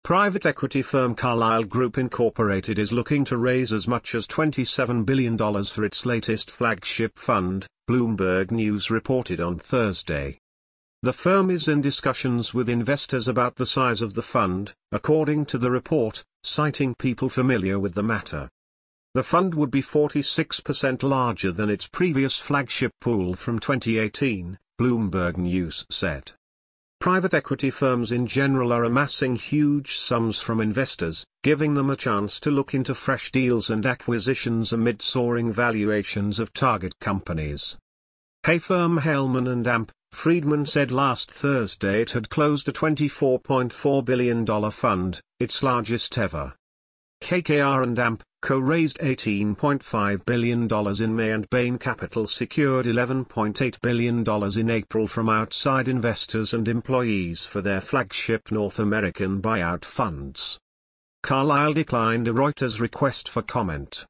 Private equity firm Carlyle Group Incorporated is looking to raise as much as $27 billion for its latest flagship fund, Bloomberg News reported on Thursday. The firm is in discussions with investors about the size of the fund, according to the report, citing people familiar with the matter. The fund would be 46% larger than its previous flagship pool from 2018, Bloomberg News said. Private equity firms in general are amassing huge sums from investors, giving them a chance to look into fresh deals and acquisitions amid soaring valuations of target companies. Hey firm Hellman & Amp, Friedman said last Thursday it had closed a $24.4 billion fund, its largest ever. KKR & Amp co-raised $18.5 billion in May and Bain Capital secured $11.8 billion in April from outside investors and employees for their flagship North American buyout funds. Carlyle declined a Reuters request for comment.